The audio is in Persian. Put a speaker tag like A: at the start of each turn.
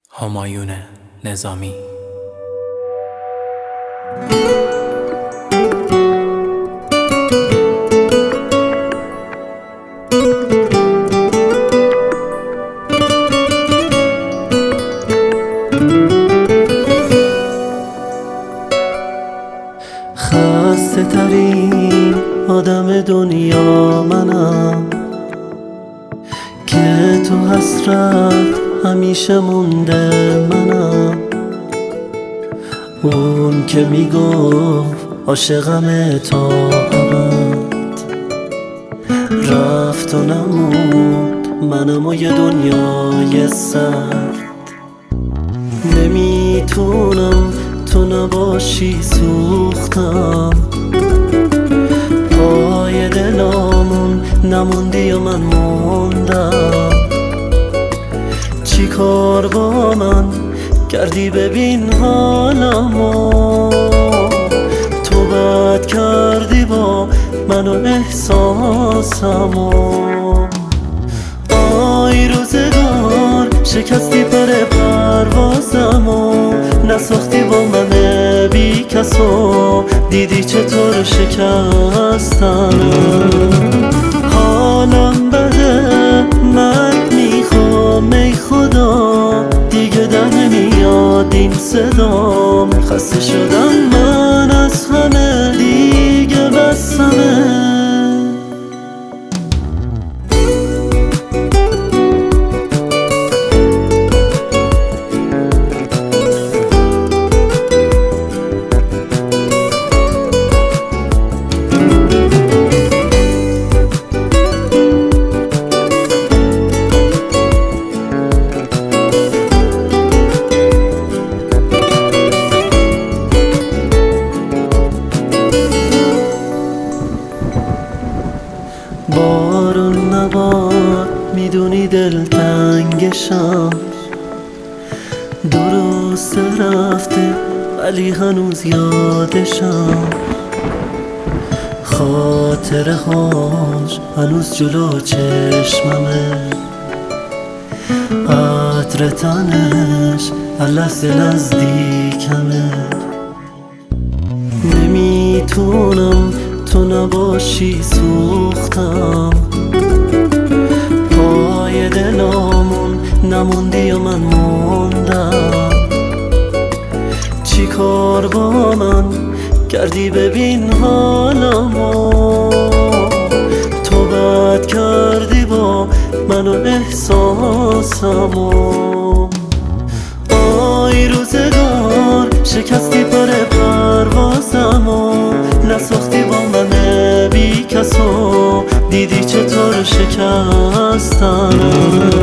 A: همایون نظامی.
B: خسته ترین آدم دنیا منم که تو حسرت همیشه مونده منم. اون که میگفت عاشقم تا ابد رفت و نموند، منم و یه دنیای سرد. نمیتونم تو نباشی، سوختم پای دلامون نموندی و من موندم. چی کار با من کردی ببین حالمو، تو بد کردی با من و احساسمو. آی روزگار شکستی پر پروازمو، نساختی با من بی کسو، دیدی چطور شکستم. حالم بده مرگ میخوام ای خدا، دیگه در نمیاد این صدام. خسته شدم من از همه، دیگه بسمه. بارون نبار میدونی دلتنگشم، درست رفته ولی هنوز یادشم. خاطره هاش هنوز جلو چشممه، عطر تنش هر لحظه نزدیکمه. نمیتونم تو نباشی، سوختم پای دلامون نموندی و من موندم. چی کار با من کردی ببین حالمو، تو بد کردی با من و احساسمو. آی روزگار شکستی پر پروازمو، نساختی با من بی کسو، دیدی چطور شکستم.